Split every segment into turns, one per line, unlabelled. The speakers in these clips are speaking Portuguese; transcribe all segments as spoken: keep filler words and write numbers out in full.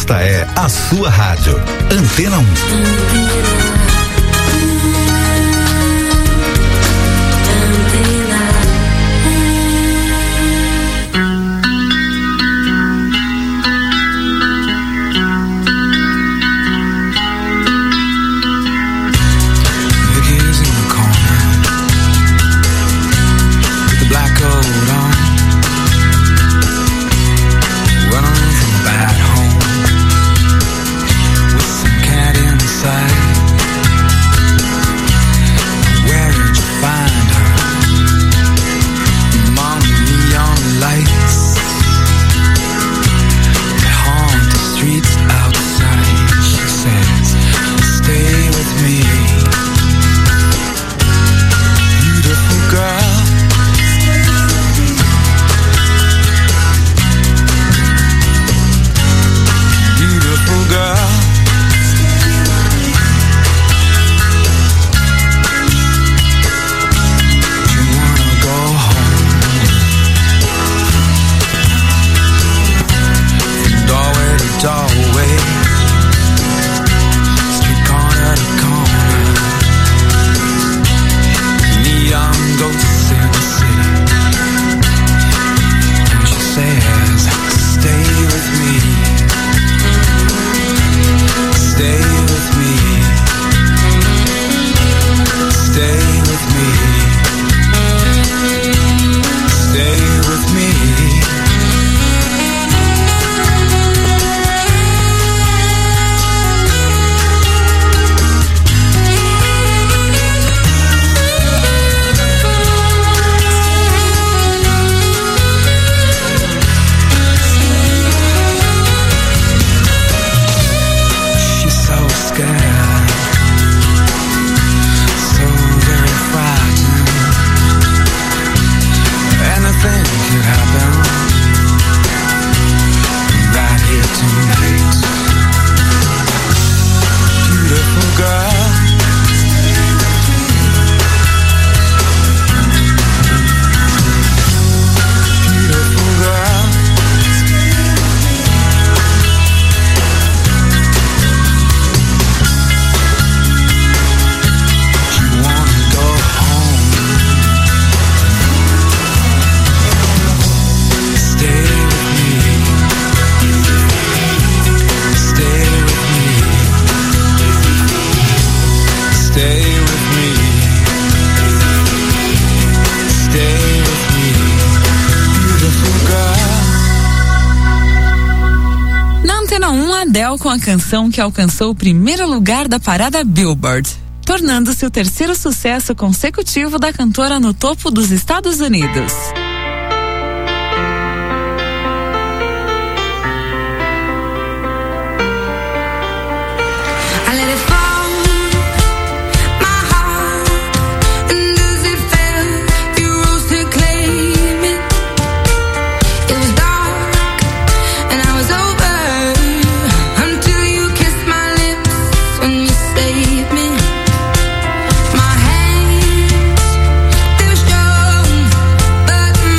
Esta é a sua rádio, Antena um.
Com a canção que alcançou o primeiro lugar da parada Billboard, tornando-se o terceiro sucesso consecutivo da cantora no topo dos Estados Unidos.
My hands, they're strong, but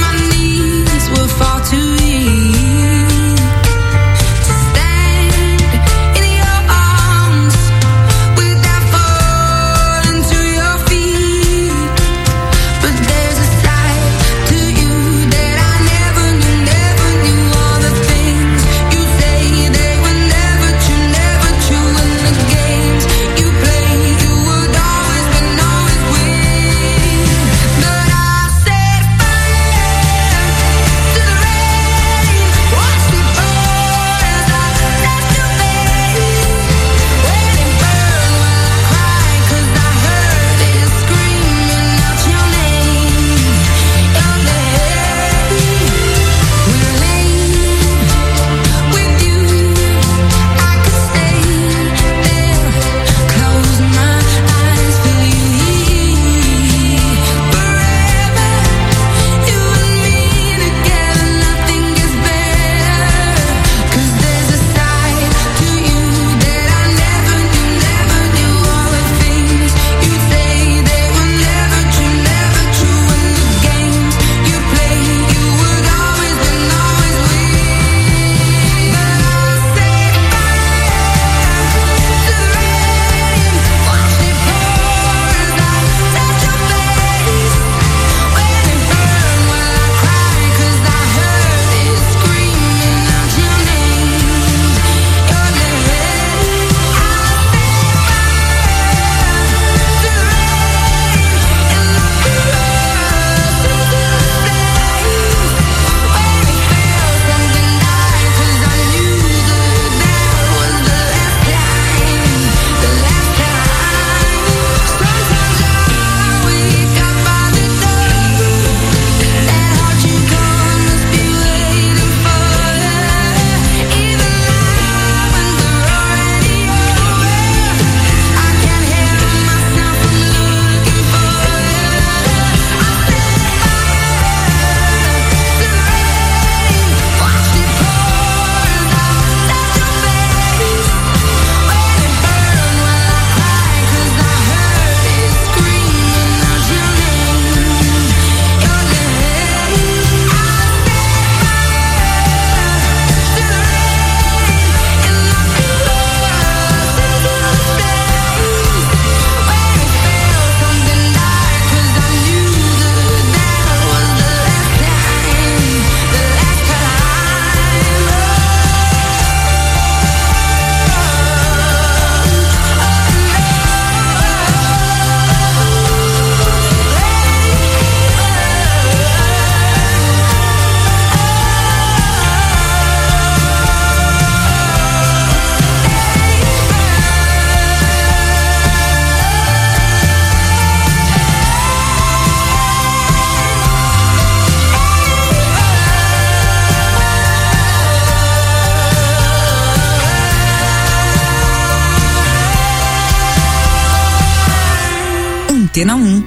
Antena um.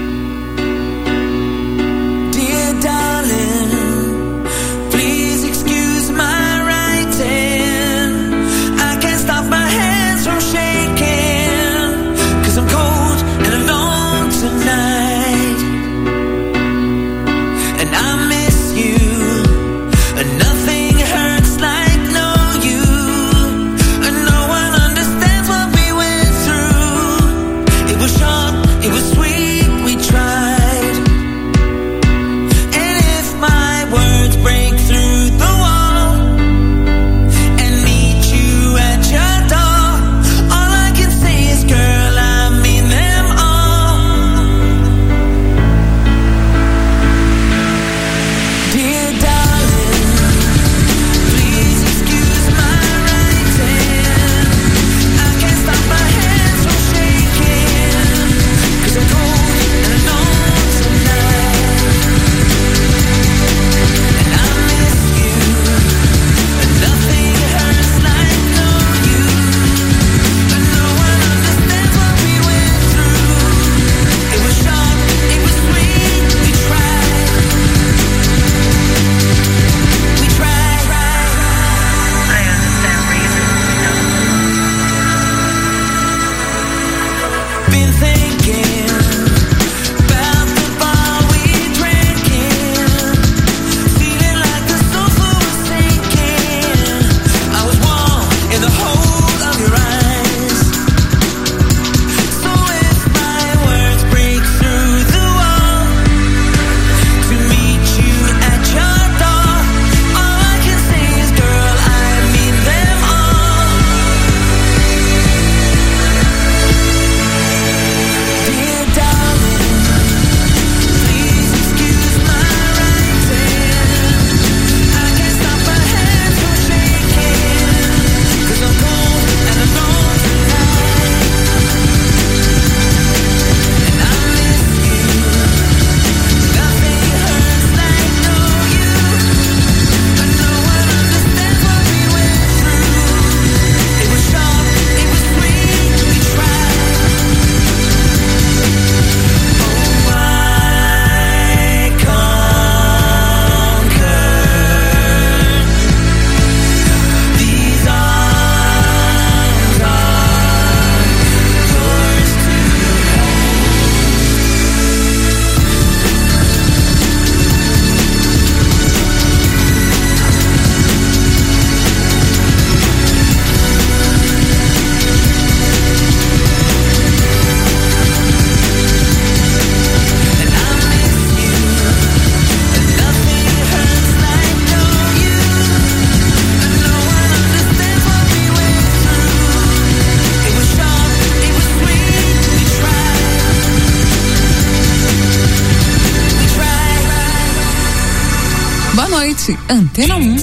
Antena um.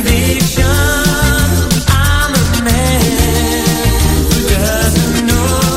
No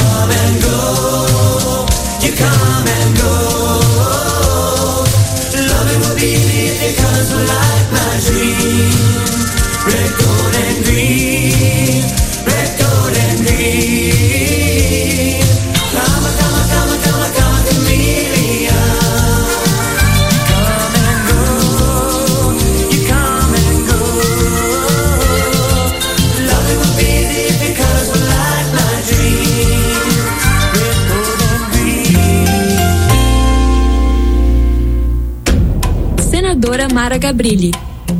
come and go, you come and go. Loving will be easy if your colors were like my dream. Red, gold and green, red, gold and green. Come on, come on, come on, come on, come on, chameleon. Come and go, you come and go. Loving will be easy if your colors were like my dream. Red, gold and green.
Senadora Mara Gabrilli.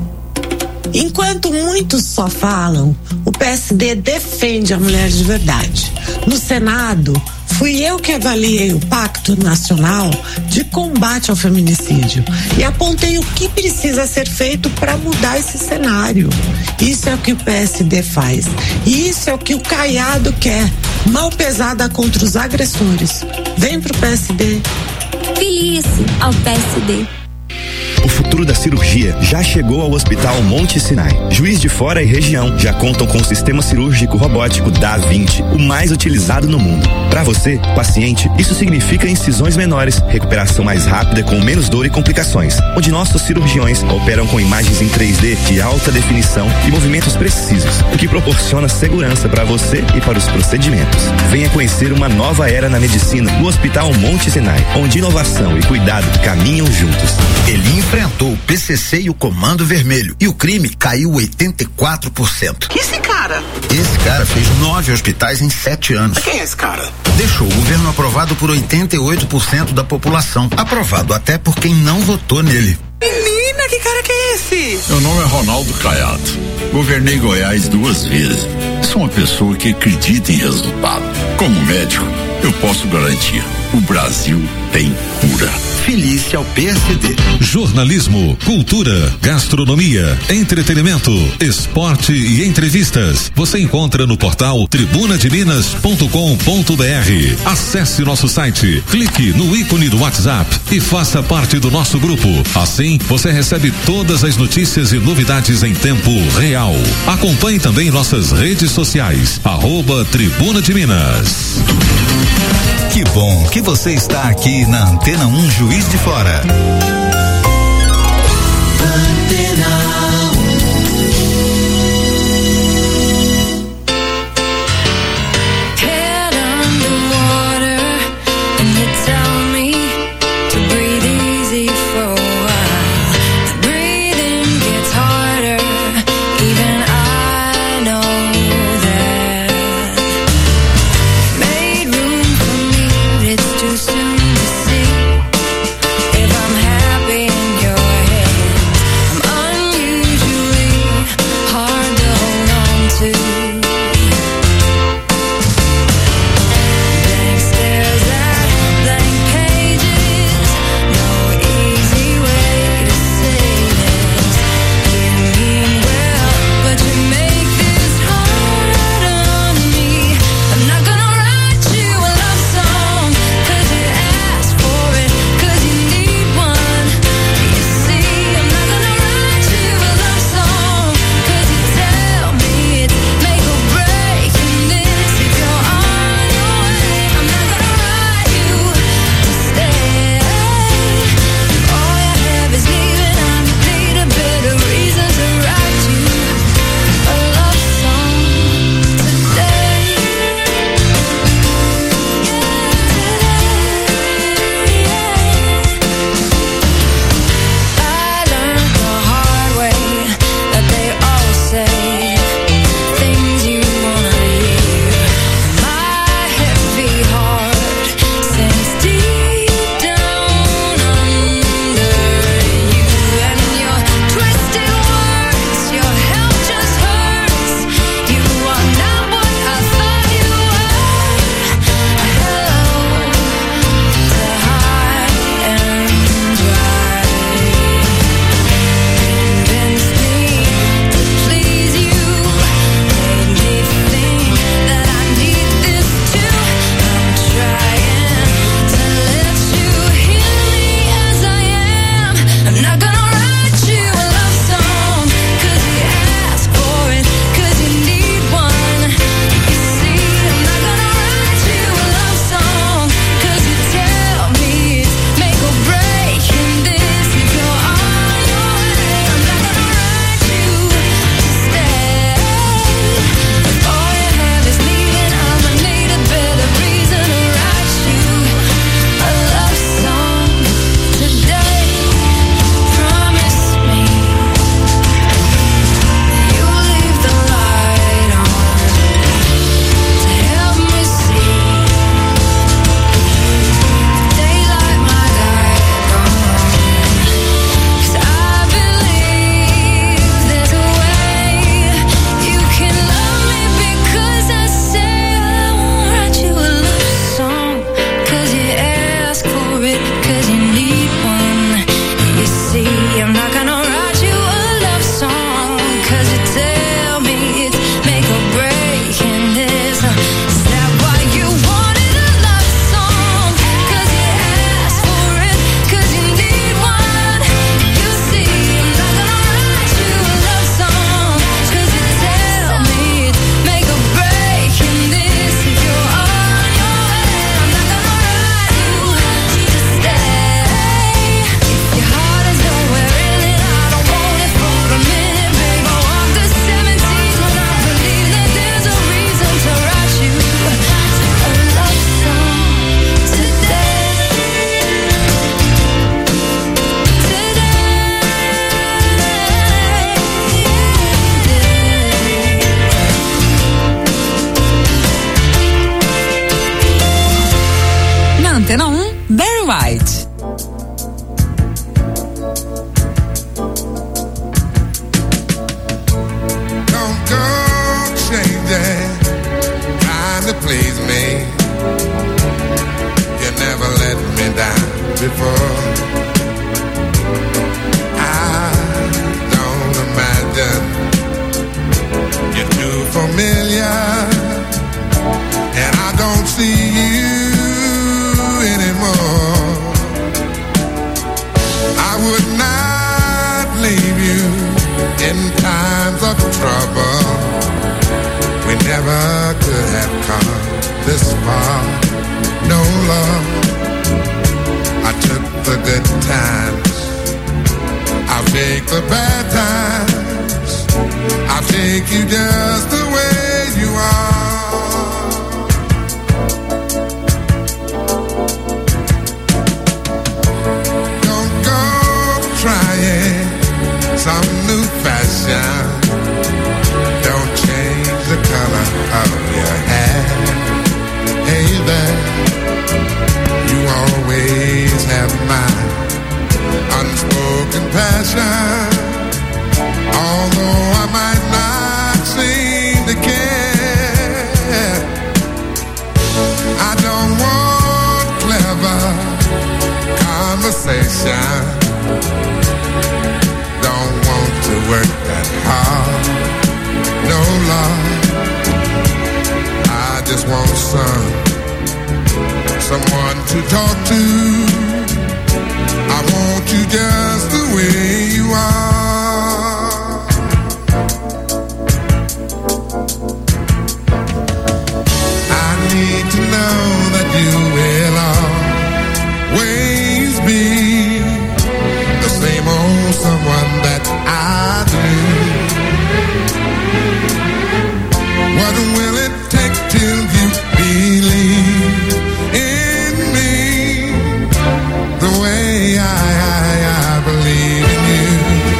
Enquanto muitos só falam, o P S D defende a mulher de verdade. No Senado, fui eu que avaliei o Pacto Nacional de Combate ao Feminicídio e apontei o que precisa ser feito para mudar esse cenário. Isso é o que o P S D faz. E isso é o que o Caiado quer. Mão pesada contra os agressores. Vem pro P S D.
Filie-se ao P S D.
O futuro da cirurgia já chegou ao Hospital Monte Sinai. Juiz de Fora e região já contam com o sistema cirúrgico robótico Da Vinci, o mais utilizado no mundo. Para você, paciente, isso significa incisões menores, recuperação mais rápida com menos dor e complicações, onde nossos cirurgiões operam com imagens em três D de alta definição e movimentos precisos, o que proporciona segurança para você e para os procedimentos. Venha conhecer uma nova era na medicina no Hospital Monte Sinai, onde inovação e cuidado caminham juntos.
Ele enfrentou o P C C e o Comando Vermelho e o crime caiu oitenta e quatro por cento.
E esse cara?
Esse cara fez nove hospitais em sete anos.
Quem é esse cara?
Deixou o governo aprovado por oitenta e oito por cento da população. Aprovado até por quem não votou nele.
Menina, que cara que é esse?
Meu nome é Ronaldo Caiado. Governei Goiás duas vezes. Sou uma pessoa que acredita em resultado. Como médico, eu posso garantir: o Brasil tem cura.
Filie-se ao P S D.
Jornalismo, cultura, gastronomia, entretenimento, esporte e entrevistas. Você encontra no portal tribuna de minas ponto com ponto br. Acesse nosso site, clique no ícone do WhatsApp e faça parte do nosso grupo. Assim, você recebe todas as notícias e novidades em tempo real. Acompanhe também nossas redes sociais, arroba Tribuna de Minas.
Que bom que você está aqui na Antena um Juiz de Fora.
If I'm happy in your head, I'm unused.
Antena um, Barry White.
Don't go changing, trying to please me. You never let me down before. I don't imagine you're too familiar, and I don't see you anymore. I would not leave you in times of trouble. We never could have come this far. No love, I took the good times, I'll take the bad times, I'll take you just the way you are. Don't go trying some new fashion, don't change the color of your hair. Hey there, you always have my unspoken passion. Although I might not seem to care, I don't want clever conversation, don't want to work that hard. No love, I just want some someone to talk to. I want you just the way you are. I need to know that you will always be the same old someone that I do. What will it take till you believe in me the way I, I, I believe in you?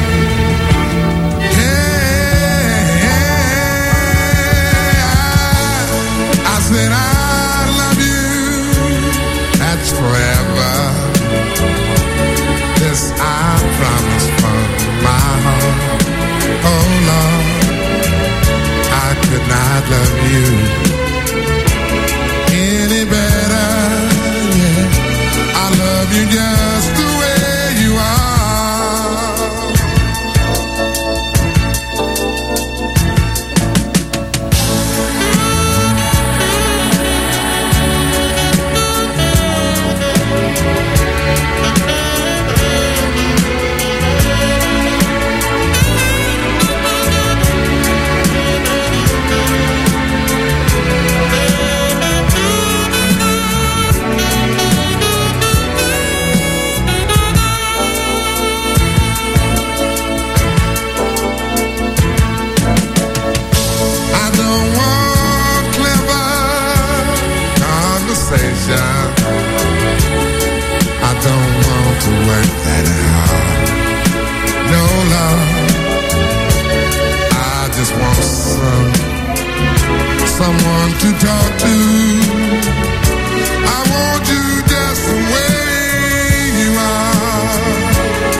Hey, I, I said I love you, that's forever. This I promise from my heart. Oh Lord, I could not love you any better. Yeah, I love you just the way you are. I don't want to work that hard. No love, I just want some someone to talk to. I want you just the way you are.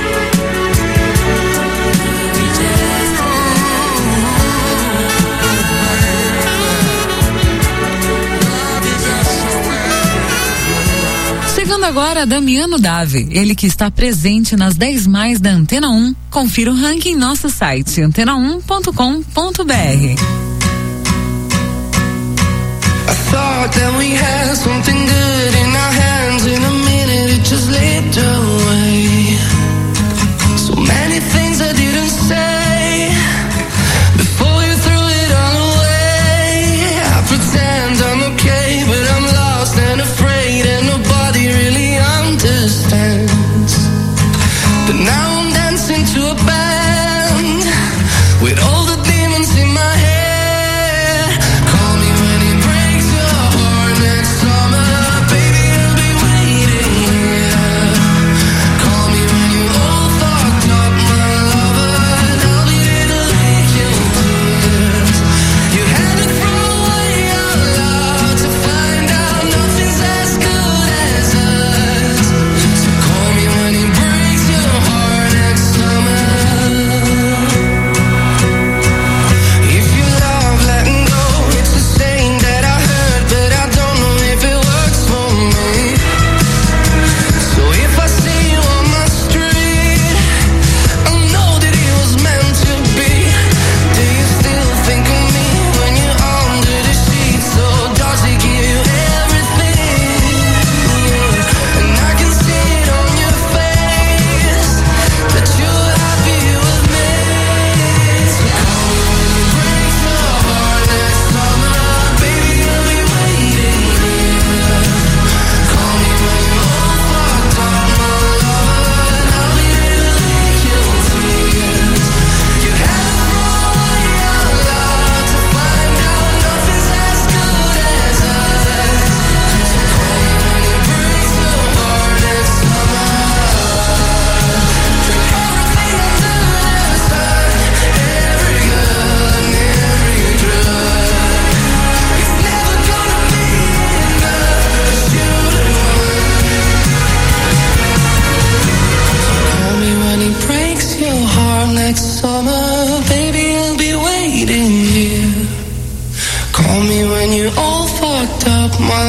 Chegando agora, Damiano Dave, ele que está presente nas dez mais da Antena um. Confira o ranking em nosso site antena um ponto com ponto b r.
I thought that we had something good in our hands. In a minute it just slipped away. So many things I didn't say before you threw it all away. I pretend I'm okay, but I'm lost and afraid, and nobody really understands. But now I'm dancing to a band with all the demons in my head. Call me when it breaks your heart next summer.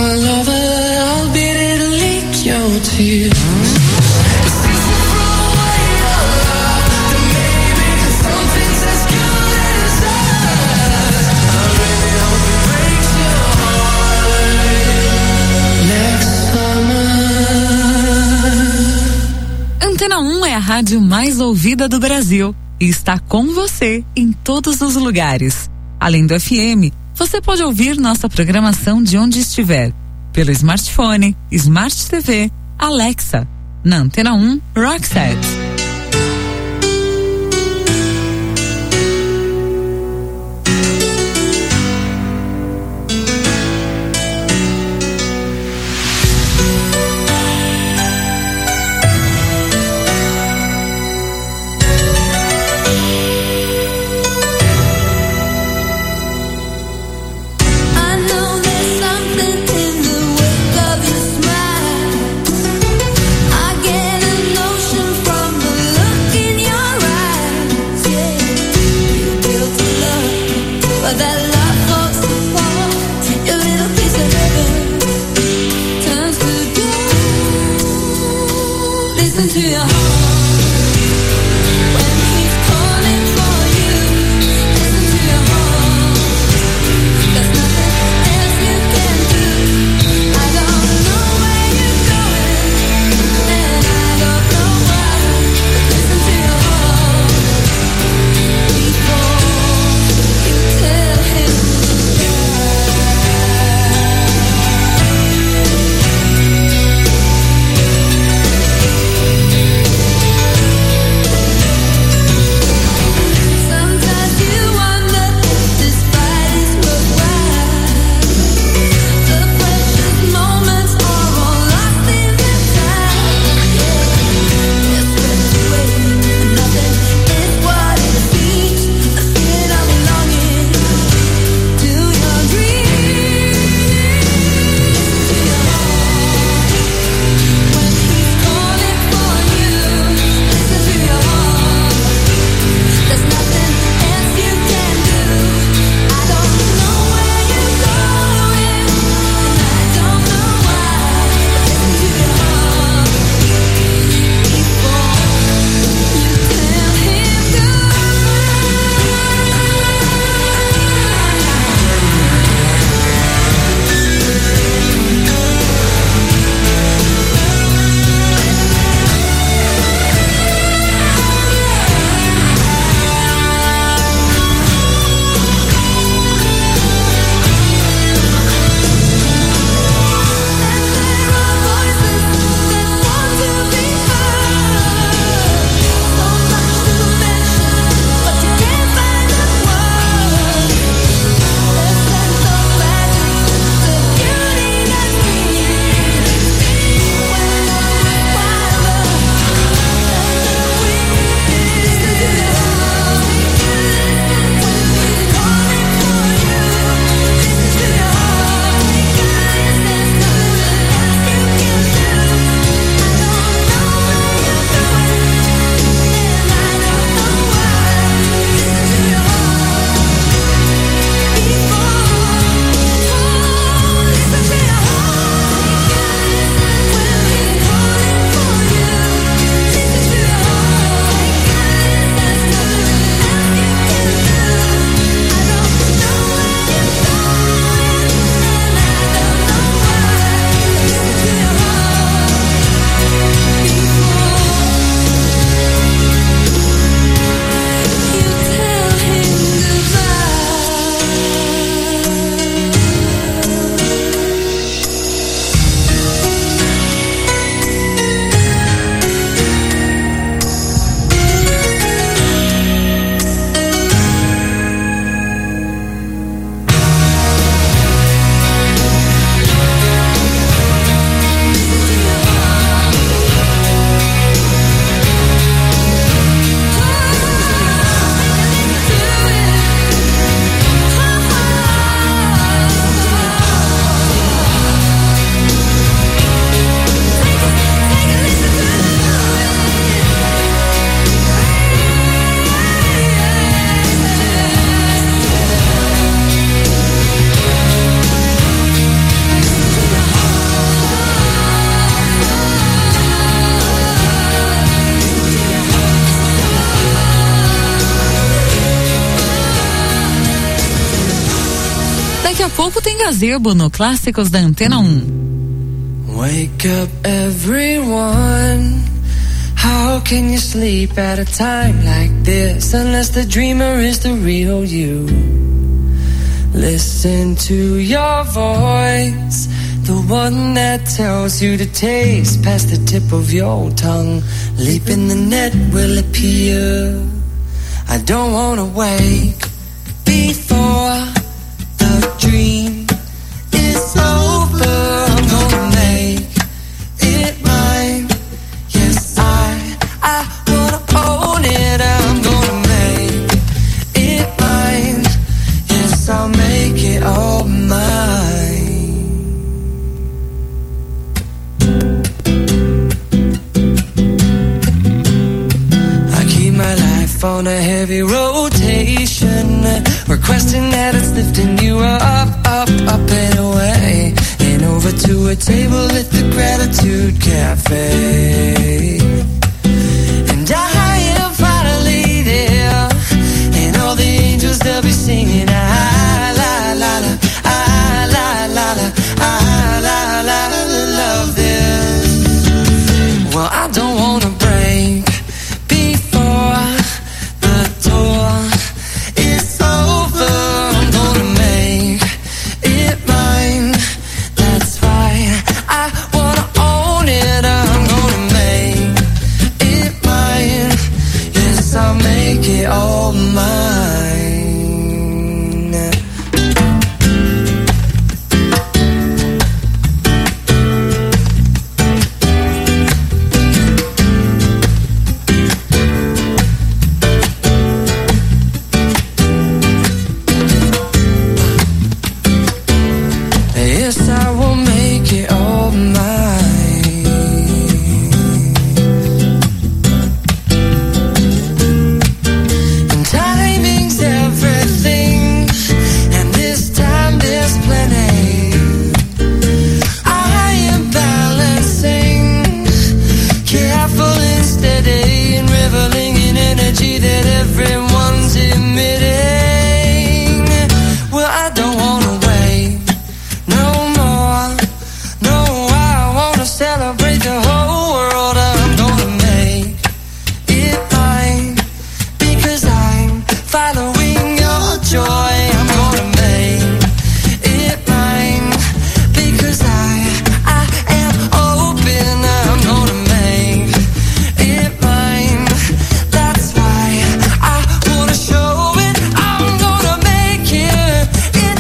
my lover, I'll be there to leak your tears.
Antena um é a rádio mais ouvida do Brasil e está com você em todos os lugares. Além do F M, você pode ouvir nossa programação de onde estiver, pelo smartphone, Smart T V, Alexa, na Antena um Rockset. pouco tem gazebo no Clássicos da Antena um.
Wake up everyone. How can you sleep at a time like this unless the dreamer is the real you? Listen to your voice, the one that tells you to taste past the tip of your tongue. Leap in the net will appear. I don't wanna wake before the dream is over. I'm gonna make it mine. Yes, I, I wanna own it. I'm gonna make it mine. Yes, I'll make it all mine. I keep my life on a heavy rotation, requesting that it's lifting you up, up, up and away, and over to a table at the Gratitude Cafe. And I am finally there, and all the angels they'll be singing, ah, la, la, la, ah, la, la, la, ah, la, la, la, love this. Well, I don't wanna break before the door is over. I'm gonna make it mine. That's right, I wanna own it. I'm gonna make it mine. Yes, I'll make it all mine. Yes, I will make it all mine. And timing's everything, and this time there's plenty. I am balancing, careful and steady, and reveling in energy that everyone's emitting. Well, I don't wanna wait no more, no, I wanna celebrate the whole world. I'm gonna make it mine, because I'm following your joy. I'm gonna make it mine, because I, I am open. I'm gonna make it mine. That's why I wanna show it. I'm gonna make it, it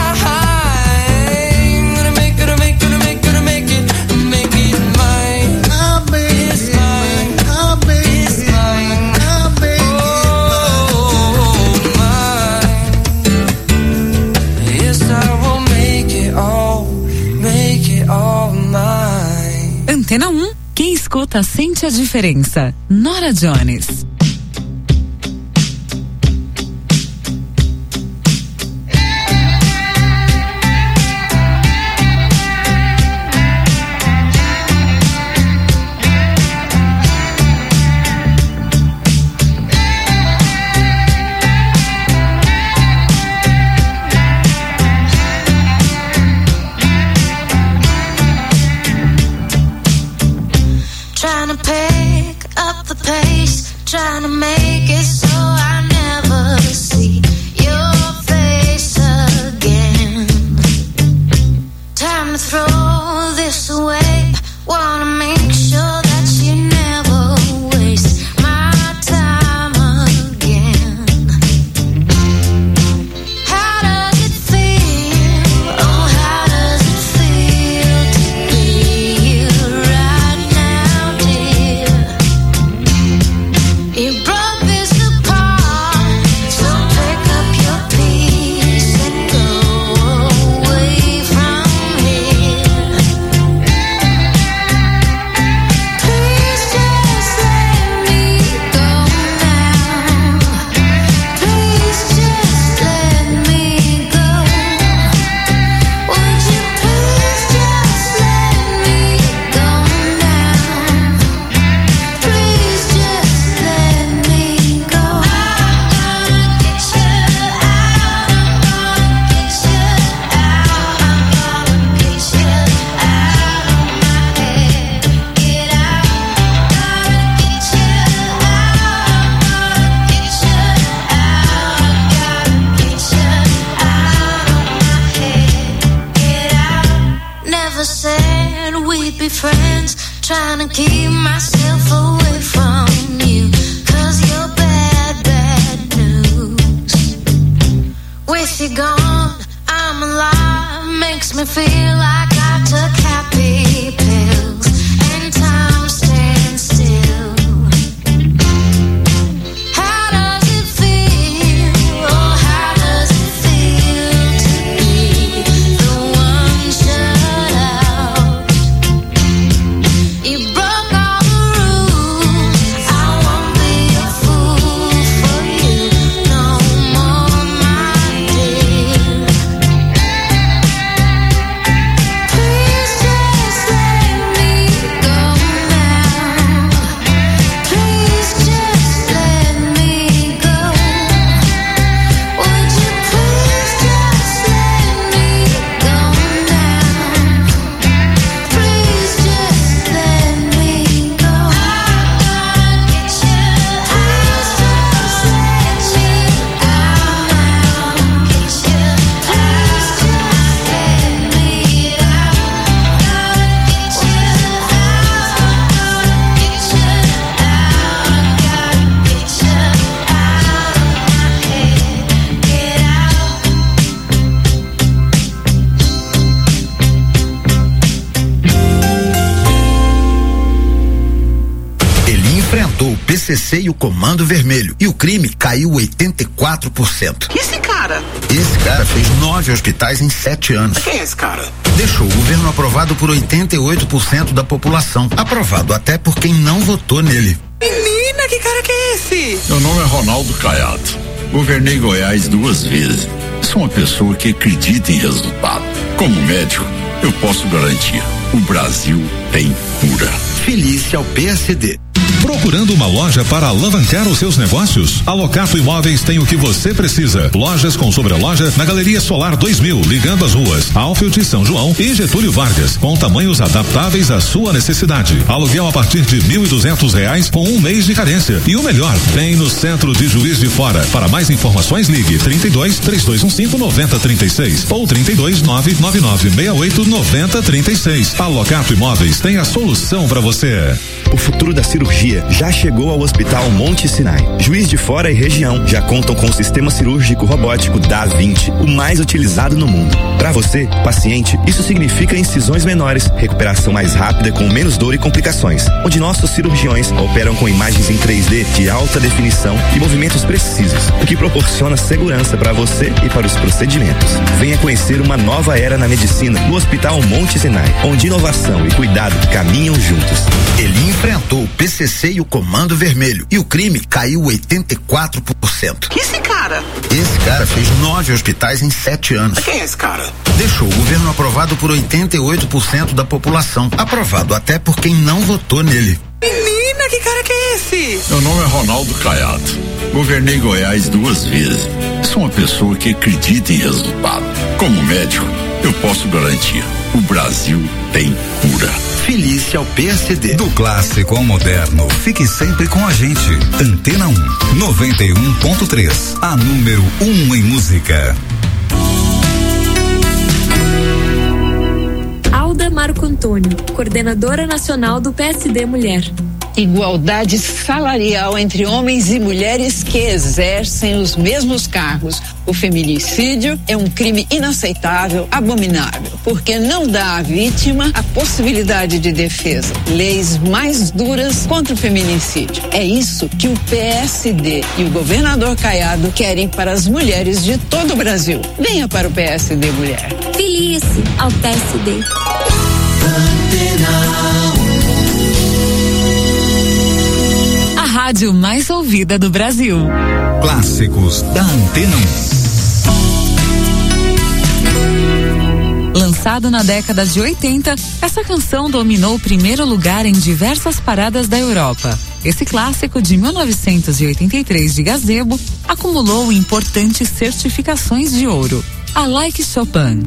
mine. Gonna make, gonna make, gonna make, gonna make it, make it mine.
I'll make
It's
it
mine.
mine. I'll make
It's
it
mine.
mine. I'll make
Oh, mine. Yes, I will make it all, make it all mine.
Antena um, quem escuta sente a diferença. Nora Jones.
Trying to pick up the pace, trying to make it so I never see your face again. Time to throw this away, wanna make sure that you never waste my time again. How does it feel? Oh, how does it feel to be here right now, dear? You broke this apart, so pick up said we'd be friends, trying to keep myself away from you, 'cause you're bad, bad news. With you gone, I'm alive, makes me feel like I took happy pills, and time stands still. How does it feel, oh how does it feel to be the one shut out? You broke all the rules, I won't be a fool for you no more, my dear. Please just let me go now. Please just let me go. Would you please just let me go now? Please just let me go. I'll get you out. Please just let you out now. Get you. Please just let me out. Get you out. Get you out. Get you out of my head. Get out.
Ele enfrentou o P C C e o Comando Vermelho e o crime caiu oitenta e quatro por cento.
E esse cara?
Esse cara fez nove hospitais em sete anos.
Quem é esse cara?
Deixou o governo aprovado por oitenta e oito por cento da população. Aprovado até por quem não votou nele.
Menina, que cara que é esse?
Meu nome é Ronaldo Caiado. Governei Goiás duas vezes. Sou uma pessoa que acredita em resultado. Como médico, eu posso garantir: o Brasil tem cura.
Felice ao P S D.
Procurando uma loja para alavancar os seus negócios? A Locato Imóveis tem o que você precisa. Lojas com sobreloja na Galeria Solar dois mil, ligando as ruas Alfield e São João e Getúlio Vargas, com tamanhos adaptáveis à sua necessidade. Aluguel a partir de mil e duzentos reais com um mês de carência. E o melhor, tem no centro de Juiz de Fora. Para mais informações, ligue trinta e dois, três dois um cinco, nove zero três seis ou trinta e dois, nove nove nove seis oito, nove zero três seis. A Locato Imóveis tem a solução para você.
O futuro da cirurgia já chegou ao Hospital Monte Sinai. Juiz de Fora e região já contam com o sistema cirúrgico robótico Da vinte, o mais utilizado no mundo. Para você, paciente, isso significa incisões menores, recuperação mais rápida com menos dor e complicações, onde nossos cirurgiões operam com imagens em três D de alta definição e movimentos precisos, o que proporciona segurança para você e para os procedimentos. Venha conhecer uma nova era na medicina no Hospital Monte Sinai, onde inovação e cuidado caminham juntos.
Ele enfrentou o P C C e o Comando Vermelho e o crime caiu oitenta e quatro por cento.
E esse cara?
Esse cara fez nove hospitais em sete anos.
Quem é esse cara?
Deixou o governo aprovado por oitenta e oito por cento da população. Aprovado até por quem não votou nele.
Menina, que cara que é esse?
Meu nome é Ronaldo Caiado. Governei Goiás duas vezes. Sou uma pessoa que acredita em resultado. Como médico, eu posso garantir: o Brasil tem cura.
Felice ao P S D.
Do clássico ao moderno, fique sempre com a gente. Antena um, noventa e um ponto três. A número um em música.
Alda Marco Antônio, coordenadora nacional do P S D Mulher.
Igualdade salarial entre homens e mulheres que exercem os mesmos cargos. O feminicídio é um crime inaceitável, abominável, porque não dá à vítima a possibilidade de defesa. Leis mais duras contra o feminicídio. É isso que o P S D e o governador Caiado querem para as mulheres de todo o Brasil. Venha para o P S D Mulher.
Felice ao P S D.
A rádio mais ouvida do Brasil.
Clássicos da Antena um.
Lançado na década de oitenta, essa canção dominou o primeiro lugar em diversas paradas da Europa. Esse clássico de mil novecentos e oitenta e três de Gazebo acumulou importantes certificações de ouro. A Like Chopin.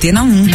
Antena um.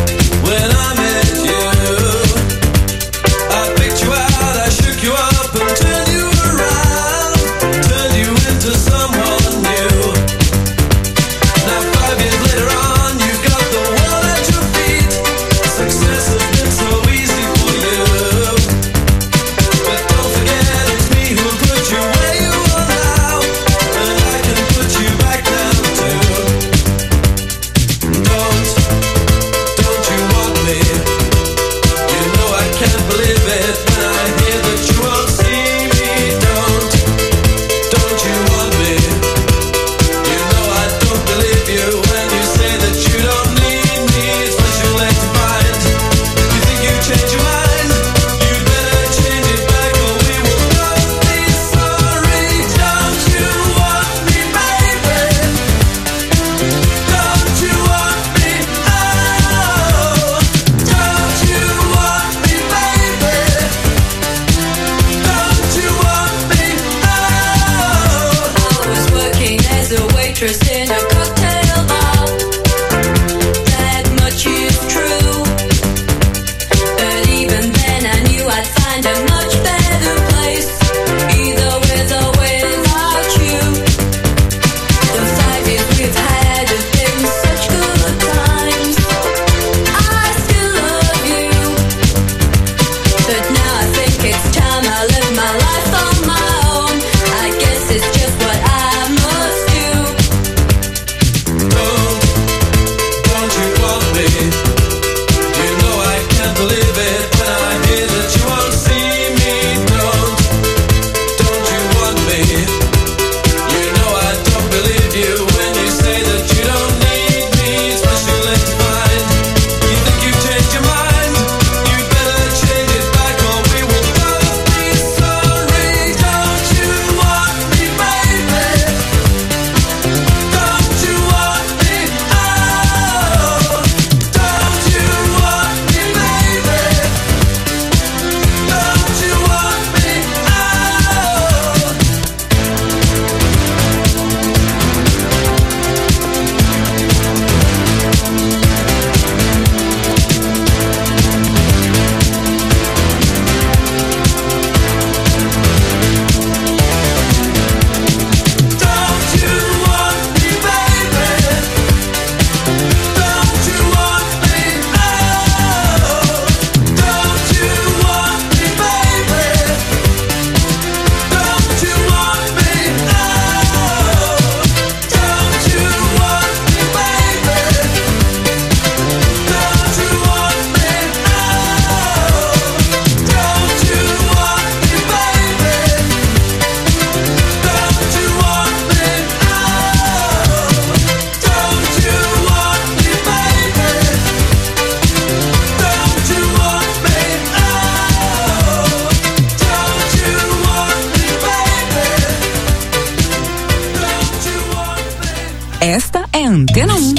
When I met you, I picked you out, I shook you up and
Esta é a Antena um.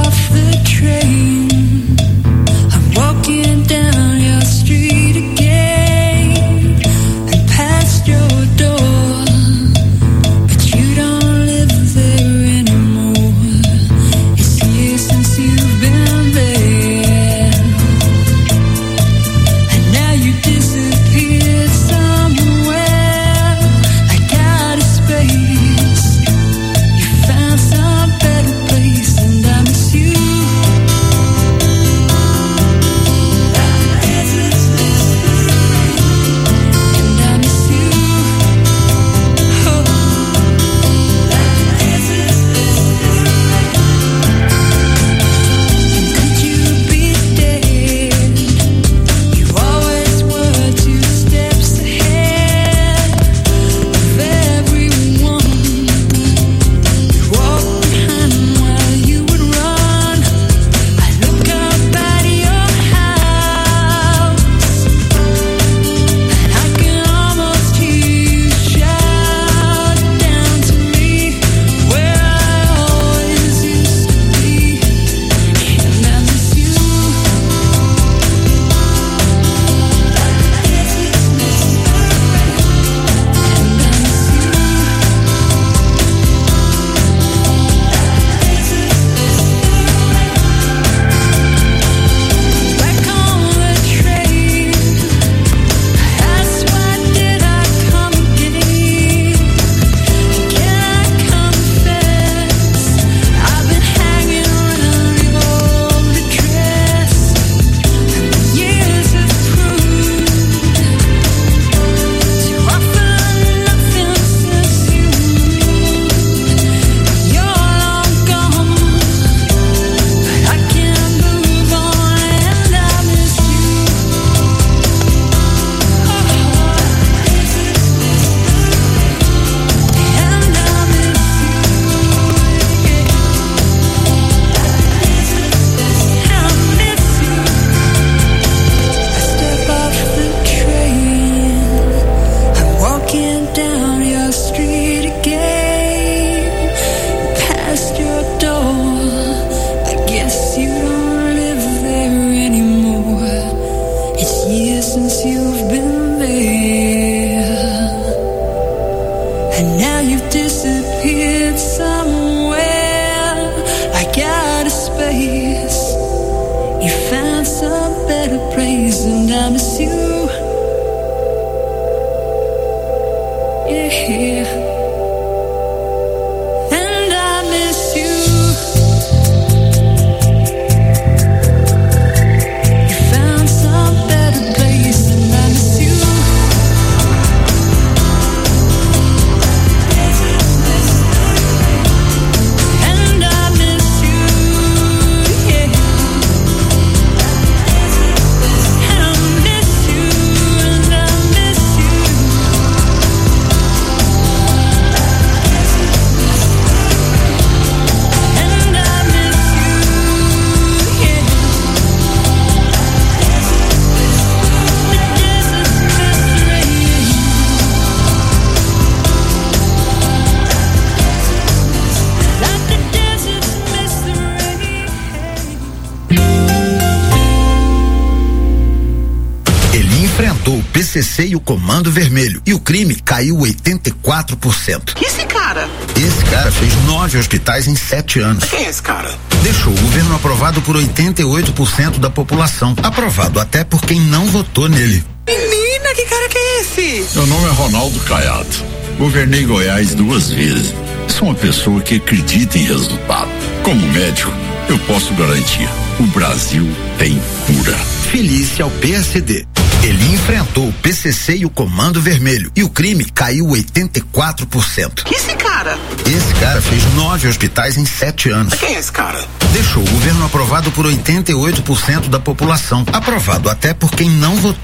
O P C C e o Comando Vermelho e o crime caiu oitenta e quatro por cento.
E esse cara?
Esse cara fez nove hospitais em sete anos.
Quem é esse cara?
Deixou o governo aprovado por oitenta e oito por cento da população. Aprovado até por quem não votou nele.
Menina, que cara que é esse?
Meu nome é Ronaldo Caiado. Governei Goiás duas vezes. Sou uma pessoa que acredita em resultado. Como médico, eu posso garantir: o Brasil tem cura.
Felice ao P S D. Ele enfrentou o P C C e o Comando Vermelho e o crime caiu oitenta e quatro por cento.
E esse cara?
Esse cara fez nove hospitais em sete anos.
Quem é esse cara?
Deixou o governo aprovado por oitenta e oito por cento da população. Aprovado até por quem não votou